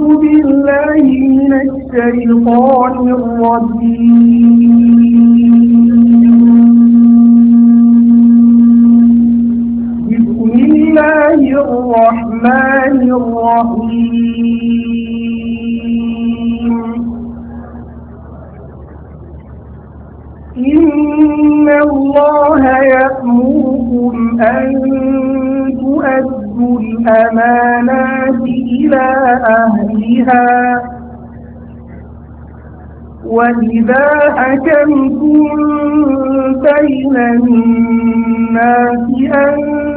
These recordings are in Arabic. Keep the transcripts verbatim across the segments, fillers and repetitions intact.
بالله من الشيطان الرجيم. بسم الله الرحمن الرحيم. إن الله يأمركم أن تؤدوا الأمانات إلى أهلها وإذا حكمتم بين الناس أن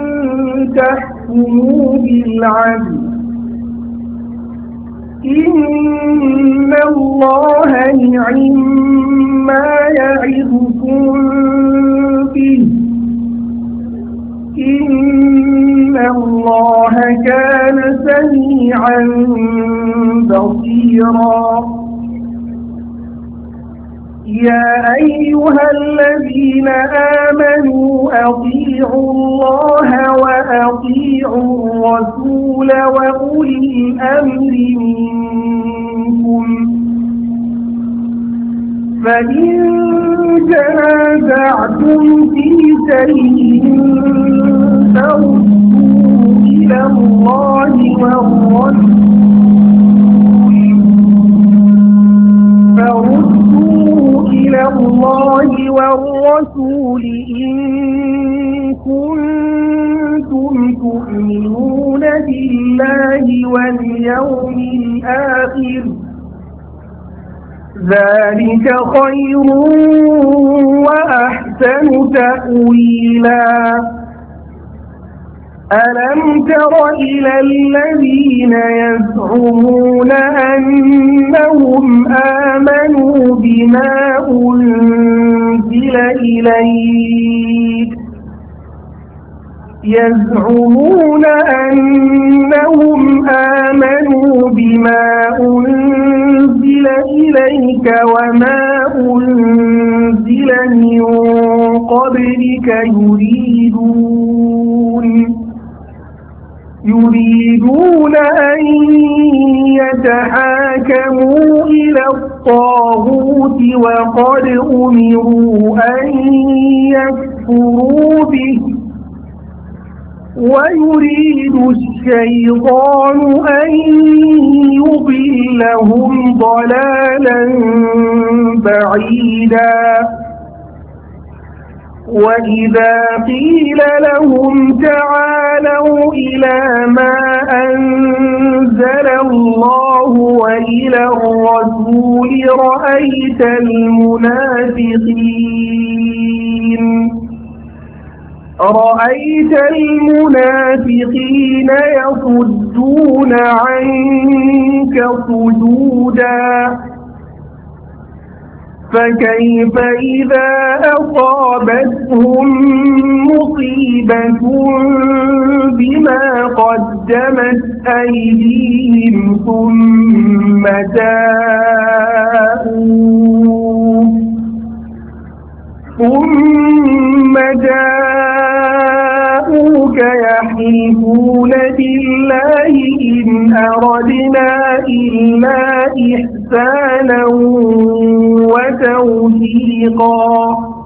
تحكموا بالعدل. إن الله نعما يعظكم به. إن الله كان سميعا بصيرا. يا أيها الذين آمنوا أطيعوا الله وأطيعوا الرسول وأولي الأمر منكم. فإن تنازعتم في شيء فردوه إلى الله والرسول فردوه إلى الله والرسول إن كنتم تؤمنون بالله واليوم الآخر. ذلك خير وأحسن تأويلا. ألم تر إلى الذين يزعمون أنهم آمنوا بما أنزل إليك يزعمون أنهم آمنوا بما أنزل إليك وما أنزل من قبلك يريدون يريدون أن يتحاكموا إلى الطاغوت وقد أمروا أن يكفروا به ويريد الشيطان أن يضلهم ضلالا بعيدا. وإذا قيل لهم تعالوا إلى ما أنزل الله وإلى الرسول رأيت المنافقين رأيت المنافقين يصدون عنك صدودا. فكيف إذا أصابتهم مصيبة بما قدمت أيديهم ثم جاءوا ثم جاءوك يحلفون بالله إن أردنا إلا إحسانا وتوفيقا.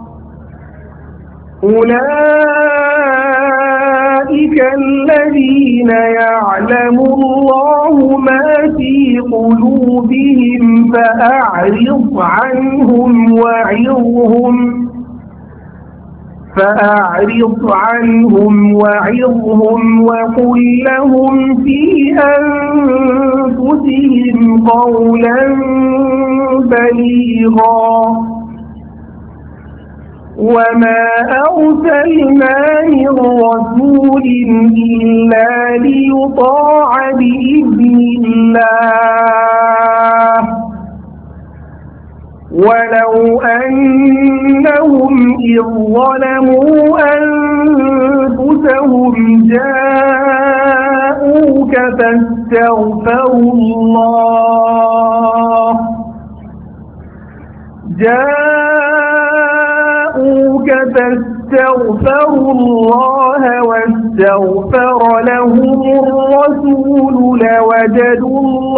أولئك الذين يعلم الله ما في قلوبهم فأعرض عنهم وعظهم فأعرض عنهم وعظهم وقل لهم في أنفسهم قولا بليغا. وما أرسلنا من رسول إلا ليطاع بإذن الله ولو أنهم إذ ظلموا أنفسهم جاءوك فاستغفروا الله جاءوك فاستغفروا الله واستغفر لهم الرسول لوجدوا الله